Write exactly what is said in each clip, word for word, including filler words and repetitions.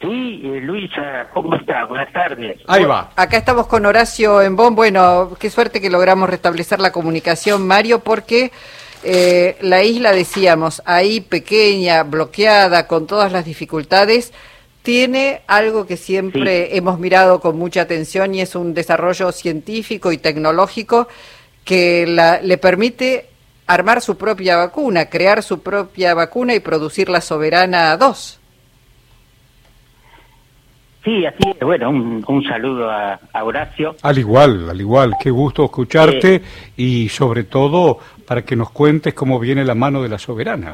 Sí, eh, Luisa, ¿cómo está? Buenas tardes. Ahí va. Acá estamos con Horacio Embón. Bueno, qué suerte que logramos restablecer la comunicación, Mario, porque eh, la isla, decíamos, ahí pequeña, bloqueada, con todas las dificultades, tiene algo que siempre sí. hemos mirado con mucha atención y es un desarrollo científico y tecnológico que la, le permite armar su propia vacuna, crear su propia vacuna y producir la Soberana dos. Sí, así es. Bueno, un, un saludo a, a Horacio. Al igual, al igual. Qué gusto escucharte eh, y sobre todo para que nos cuentes cómo viene la mano de la Soberana.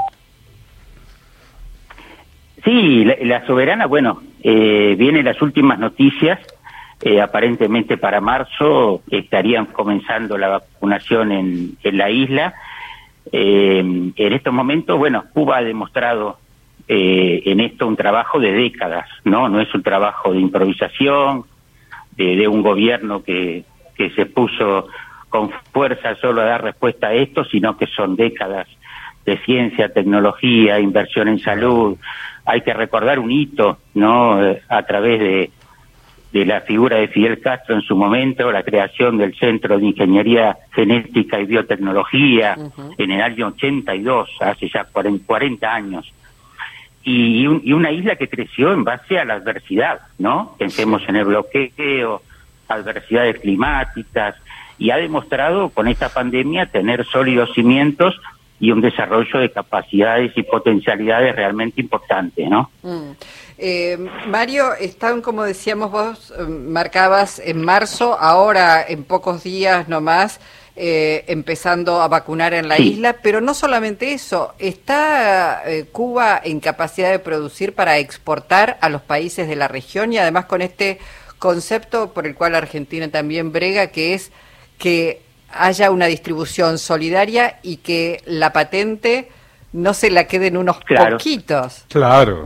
Sí, la, la Soberana, bueno, eh, vienen las últimas noticias. Eh, aparentemente para marzo estarían comenzando la vacunación en, en la isla. Eh, en estos momentos, bueno, Cuba ha demostrado Eh, en esto un trabajo de décadas, ¿no? No es un trabajo de improvisación, de, de un gobierno que, que se puso con fuerza solo a dar respuesta a esto, sino que son décadas de ciencia, tecnología, inversión en salud. Hay que recordar un hito, ¿no? Eh, a través de, de la figura de Fidel Castro en su momento, la creación del Centro de Ingeniería Genética y Biotecnología uh-huh. en el año ochenta y dos, hace ya cuarenta años. Y, un, y una isla que creció en base a la adversidad, ¿no? Pensemos en el bloqueo, adversidades climáticas, y ha demostrado con esta pandemia tener sólidos cimientos y un desarrollo de capacidades y potencialidades realmente importantes, ¿no? Mm. Eh, Mario, están, como decíamos vos, eh, marcabas en marzo, ahora en pocos días nomás, Eh, empezando a vacunar en la sí. isla, pero no solamente eso, ¿está eh, Cuba en capacidad de producir para exportar a los países de la región? Y además con este concepto por el cual Argentina también brega, que es que haya una distribución solidaria y que la patente no se la queden unos claro. poquitos. Claro.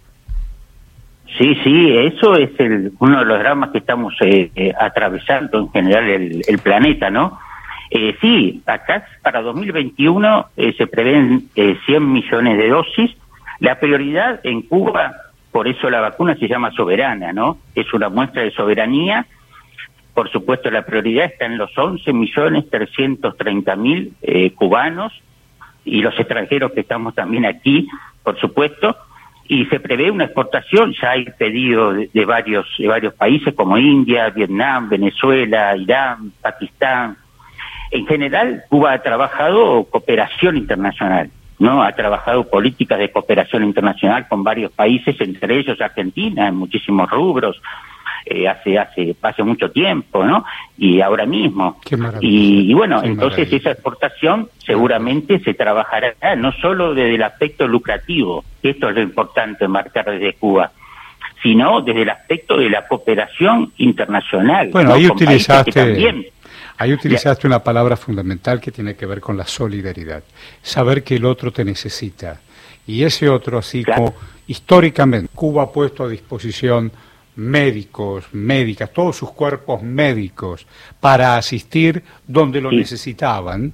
Sí, sí, eso es el, uno de los dramas que estamos eh, eh, atravesando en general el, el planeta, ¿no? Eh, sí, acá para dos mil veintiuno eh, se prevén eh, cien millones de dosis. La prioridad en Cuba, por eso la vacuna se llama Soberana, ¿no? Es una muestra de soberanía. Por supuesto, la prioridad está en los once millones trescientos treinta mil eh, cubanos y los extranjeros que estamos también aquí, por supuesto. Y se prevé una exportación, ya hay pedido de, de varios de varios países como India, Vietnam, Venezuela, Irán, Pakistán. En general, Cuba ha trabajado cooperación internacional, ¿no? Ha trabajado políticas de cooperación internacional con varios países, entre ellos Argentina, en muchísimos rubros, eh, hace hace hace mucho tiempo, ¿no? Y ahora mismo. Qué maravilla. Y, y bueno, Qué entonces maravilla. esa exportación seguramente se trabajará no solo desde el aspecto lucrativo, que esto es lo importante marcar desde Cuba, sino desde el aspecto de la cooperación internacional. Bueno, ¿no? ahí Con países utilizaste... que también, Ahí utilizaste una palabra fundamental que tiene que ver con la solidaridad. Saber que el otro te necesita. Y ese otro, así claro. como históricamente Cuba ha puesto a disposición médicos, médicas, todos sus cuerpos médicos para asistir donde lo sí. necesitaban,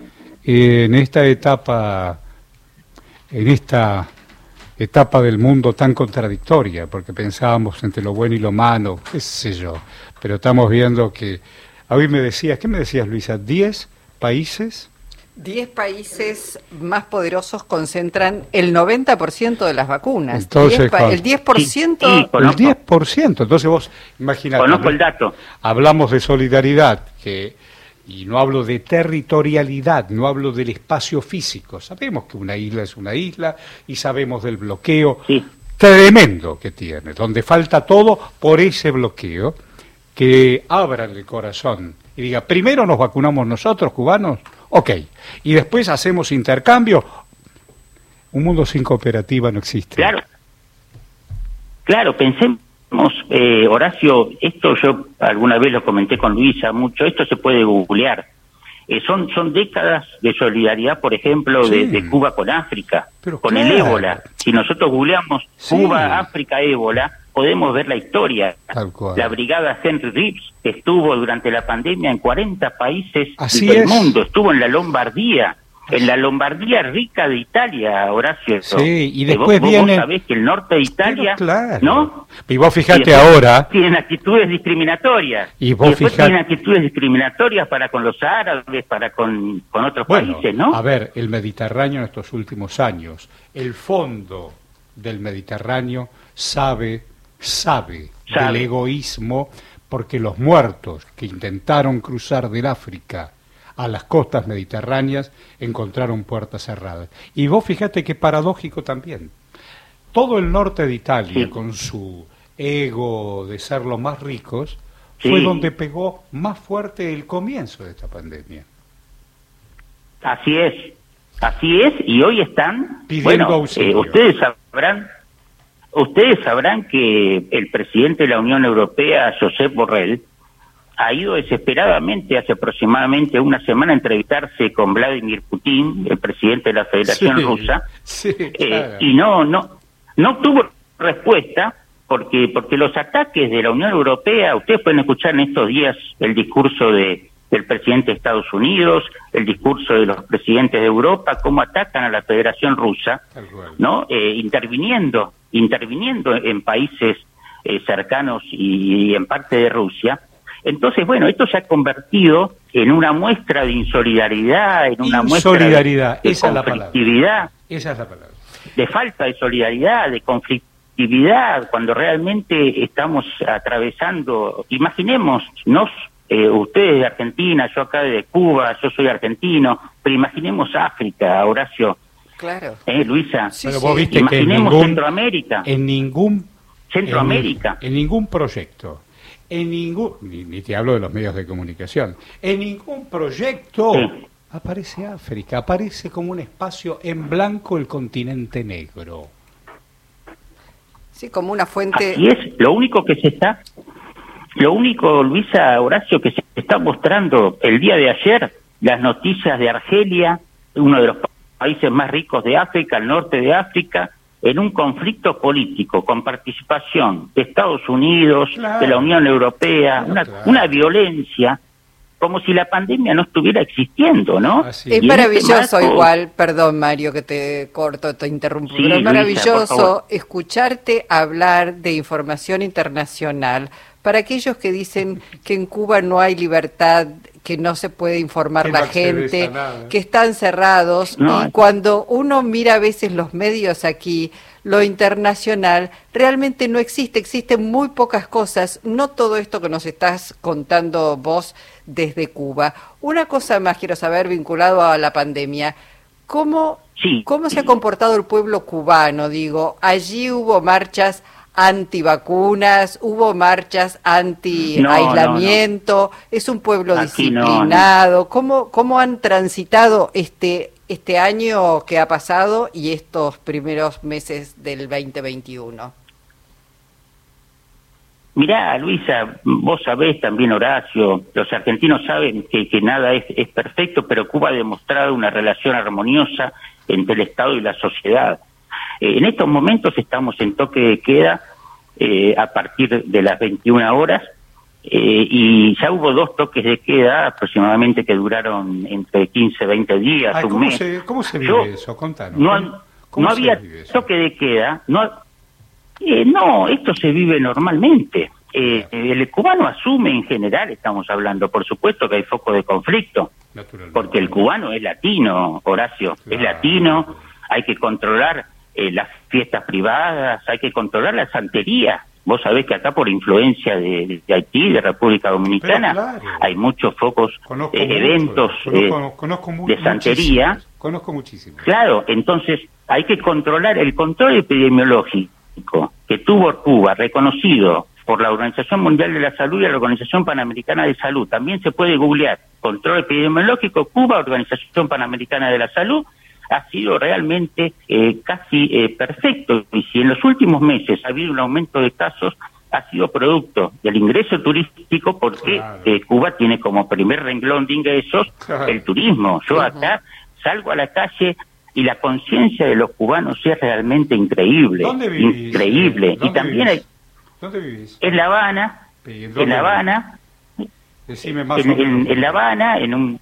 eh, en esta etapa, en esta etapa del mundo tan contradictoria, porque pensábamos entre lo bueno y lo malo, qué sé yo, pero estamos viendo que a mí me decías, ¿qué me decías, Luisa? ¿Diez países? Diez países más poderosos concentran el noventa por ciento de las vacunas. Entonces, diez pa- el diez por ciento... Sí, sí, el diez por ciento. Entonces vos, imagínate. Conozco el dato. Hablamos de solidaridad, que, y no hablo de territorialidad, no hablo del espacio físico. Sabemos que una isla es una isla y sabemos del bloqueo Sí. tremendo que tiene, donde falta todo por ese bloqueo. Que abran el corazón y diga, primero nos vacunamos nosotros, cubanos, ok, y después hacemos intercambio. Un mundo sin cooperativa no existe. Claro, claro, pensemos, eh, Horacio, esto yo alguna vez lo comenté con Luisa mucho, esto se puede googlear. Eh, son son décadas de solidaridad, por ejemplo, de, Sí. de Cuba con África, Pero con claro. el ébola. Si nosotros googleamos Sí. Cuba, África, ébola, podemos ver la historia. Tal cual. La brigada Henry Reeves estuvo durante la pandemia en cuarenta países Así del es. mundo, estuvo en la Lombardía, en la Lombardía rica de Italia, Horacio. Sí, y después vos, viene... Vos sabés que el norte de Italia, Pero claro. ¿no? Y vos fijate y ahora... tienen actitudes discriminatorias. Y vos y después fijate... tienen actitudes discriminatorias para con los árabes, para con, con otros bueno, países, ¿no? A ver, el Mediterráneo en estos últimos años, el fondo del Mediterráneo sabe, sabe, sabe. del egoísmo, porque los muertos que intentaron cruzar del África a las costas mediterráneas encontraron puertas cerradas. Y vos fíjate qué paradójico también. Todo el norte de Italia, sí. con su ego de ser los más ricos, sí. fue donde pegó más fuerte el comienzo de esta pandemia. Así es, así es, y hoy están pidiendo bueno, auxilio. Eh, ustedes sabrán, ustedes sabrán que el presidente de la Unión Europea, Josep Borrell, ha ido desesperadamente hace aproximadamente una semana a entrevistarse con Vladimir Putin, el presidente de la Federación sí, Rusa, sí, eh, claro. y no, no, no tuvo respuesta porque porque los ataques de la Unión Europea, ustedes pueden escuchar en estos días el discurso de del presidente de Estados Unidos, el discurso de los presidentes de Europa, cómo atacan a la Federación Rusa, ¿no? Eh, interviniendo, interviniendo en países eh, cercanos y, y en parte de Rusia. Entonces, bueno, esto se ha convertido en una muestra de insolidaridad, en una muestra de, de esa conflictividad, esa es la palabra. de falta de solidaridad, de conflictividad, cuando realmente estamos atravesando, imaginémonos, eh, ustedes de Argentina, yo acá de Cuba, yo soy argentino, pero imaginemos África, Horacio. Claro. Eh, Luisa, sí, pero vos viste imaginemos que en ningún, Centroamérica. En ningún, Centroamérica. En, en ningún proyecto. En ningún, ni, ni te hablo de los medios de comunicación, en ningún proyecto sí. aparece África, aparece como un espacio en blanco el continente negro. Sí, como una fuente... Así es, lo único que se está, lo único, Luisa, Horacio, que se está mostrando el día de ayer, las noticias de Argelia, uno de los países más ricos de África, el norte de África, en un conflicto político con participación de Estados Unidos, claro. de la Unión Europea, claro, una, claro. una violencia, como si la pandemia no estuviera existiendo, ¿no? Así. Es maravilloso este marco... igual, perdón Mario que te corto, te interrumpo, sí, pero es maravilloso Luisa, escucharte hablar de información internacional para aquellos que dicen que en Cuba no hay libertad, que no se puede informar la gente, que están cerrados, no. Y cuando uno mira a veces los medios aquí, lo internacional realmente no existe, existen muy pocas cosas, no todo esto que nos estás contando vos desde Cuba. Una cosa más quiero saber vinculado a la pandemia, ¿cómo, sí. ¿cómo se ha comportado el pueblo cubano? Digo, allí hubo marchas antivacunas, hubo marchas anti-aislamiento, no, no, no. Es un pueblo Aquí disciplinado. No, no. ¿Cómo, ¿Cómo han transitado este este año que ha pasado y estos primeros meses del veinte veintiuno? Mirá, Luisa, vos sabés también, Horacio, los argentinos saben que, que nada es, es perfecto, pero Cuba ha demostrado una relación armoniosa entre el Estado y la sociedad. Eh, en estos momentos estamos en toque de queda eh, a partir de las veintiuna horas eh, y ya hubo dos toques de queda aproximadamente que duraron entre quince, veinte días, Ay, un ¿cómo mes. Se, ¿Cómo se vive Yo, eso? Contanos. No, ¿Cómo, cómo no había toque de queda, no, eh, no, esto se vive normalmente. Eh, el cubano asume en general, estamos hablando, por supuesto que hay foco de conflicto, porque el cubano es latino, Horacio, claro. es latino, hay que controlar eh, las fiestas privadas, hay que controlar la santería. Vos sabés que acá por influencia de, de Haití, de República Dominicana, claro. hay muchos focos, eh, eventos conozco, conozco eh, de santería. Muchísimos. Conozco muchísimo. Claro, entonces hay que controlar el control epidemiológico que tuvo Cuba, reconocido por la Organización Mundial de la Salud y la Organización Panamericana de Salud. También se puede googlear control epidemiológico Cuba, Organización Panamericana de la Salud, ha sido realmente eh, casi eh, perfecto. Y si en los últimos meses ha habido un aumento de casos, ha sido producto del ingreso turístico, porque claro. eh, Cuba tiene como primer renglón de ingresos claro. el turismo. Yo acá salgo a la calle y la conciencia de los cubanos es realmente increíble. ¿Dónde vivís? Increíble. ¿Dónde y también vivís? hay... ¿Dónde vivís? En La Habana, en La Habana, Decime más en, en, en La Habana, en un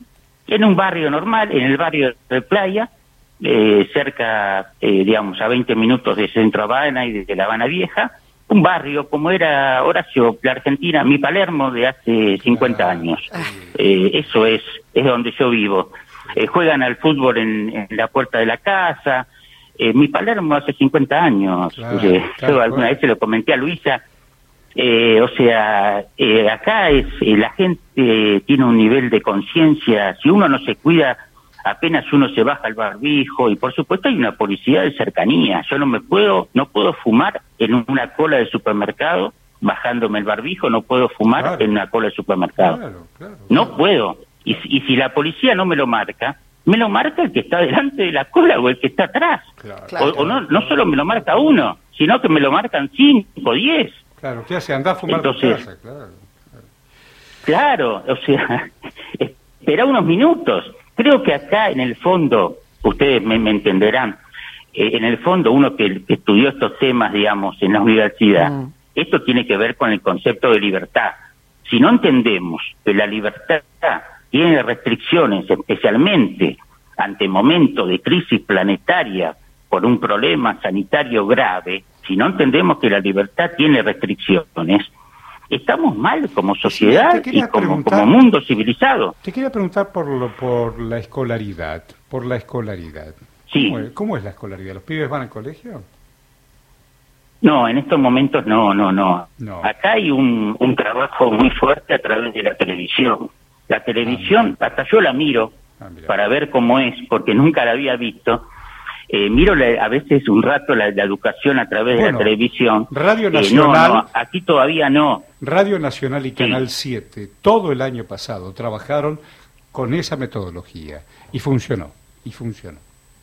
en un barrio normal, en el barrio de Playa, eh, cerca, eh, digamos, a veinte minutos de Centro Habana y de La Habana Vieja, un barrio como era Horacio, la Argentina, mi Palermo de hace cincuenta años. Eh, eso es, es donde yo vivo. Eh, juegan al fútbol en, en la puerta de la casa. Eh, mi Palermo hace cincuenta años. Claro, eh, claro, yo alguna claro. vez se lo comenté a Luisa. Eh, o sea, eh, acá es eh, la gente eh, tiene un nivel de conciencia. Si uno no se cuida, apenas uno se baja el barbijo, y por supuesto hay una policía de cercanía. Yo no me puedo, no puedo fumar en una cola de supermercado bajándome el barbijo, no puedo fumar Claro. en una cola de supermercado. Claro, claro, No claro. puedo. Y, si- y si la policía no me lo marca, me lo marca el que está delante de la cola o el que está atrás. Claro, Claro. O, o no, no solo me lo marca uno, sino que me lo marcan cinco, diez. Claro, ¿qué hace? Andá a fumar a tu Entonces- casa, claro. Claro, o sea, espera unos minutos. Creo que acá en el fondo, ustedes me, me entenderán, eh, en el fondo uno que, que estudió estos temas, digamos, en la universidad, Mm. esto tiene que ver con el concepto de libertad. Si no entendemos que la libertad tiene restricciones, especialmente ante momentos de crisis planetaria por un problema sanitario grave, si no entendemos que la libertad tiene restricciones, estamos mal como sociedad te quería y como, preguntar- como mundo civilizado. Te quería preguntar por lo, por la escolaridad, por la escolaridad. Sí. ¿Cómo es, cómo es la escolaridad? ¿Los pibes van al colegio? No, en estos momentos no, no, no. No. Acá hay un, un trabajo muy fuerte a través de la televisión. La televisión, hasta yo la miro Ah, mira. para ver cómo es, porque nunca la había visto. Eh, miro la- a veces un rato la, la educación a través de Bueno, la televisión. Radio Eh, no, Nacional- no, aquí todavía no. Radio Nacional y Sí. Canal siete, todo el año pasado, trabajaron con esa metodología y funcionó, y funcionó.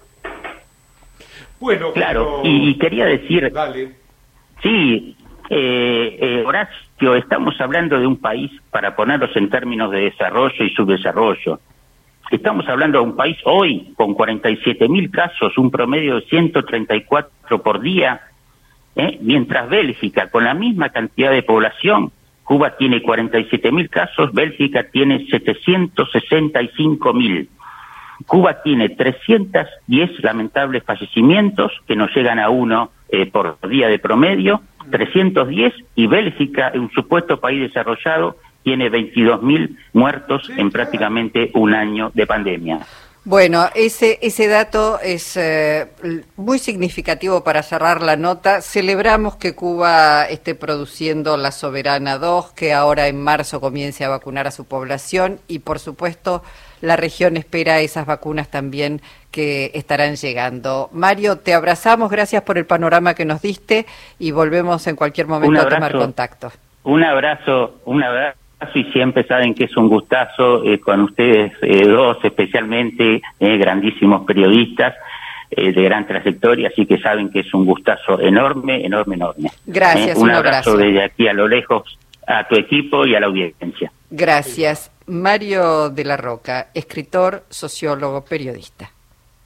Bueno, Claro, pero- y, y quería decir, Dale. sí, eh, eh, Horacio, estamos hablando de un país, para ponerlos en términos de desarrollo y subdesarrollo. Estamos hablando de un país hoy con cuarenta y siete mil casos, un promedio de ciento treinta y cuatro por día, ¿eh? Mientras Bélgica, con la misma cantidad de población, Cuba tiene cuarenta y siete mil casos, Bélgica tiene setecientos sesenta y cinco mil. Cuba tiene trescientos diez lamentables fallecimientos, que no llegan a uno eh, por día de promedio, trescientos diez, y Bélgica, un supuesto país desarrollado, tiene veintidós mil muertos Sí, en claro. prácticamente un año de pandemia. Bueno, ese, ese dato es eh, l- muy significativo para cerrar la nota. Celebramos que Cuba esté produciendo la Soberana dos, que ahora en marzo comience a vacunar a su población, y por supuesto la región espera esas vacunas también que estarán llegando. Mario, te abrazamos, gracias por el panorama que nos diste y volvemos en cualquier momento Un a abrazo. tomar contacto. Un abrazo, un abrazo, y siempre saben que es un gustazo eh, con ustedes eh, dos, especialmente eh, grandísimos periodistas eh, de gran trayectoria, así que saben que es un gustazo enorme, enorme, enorme. Gracias, Eh, un un abrazo abrazo. desde aquí a lo lejos a tu equipo y a la audiencia. Gracias. Mario de la Roca, escritor, sociólogo, periodista.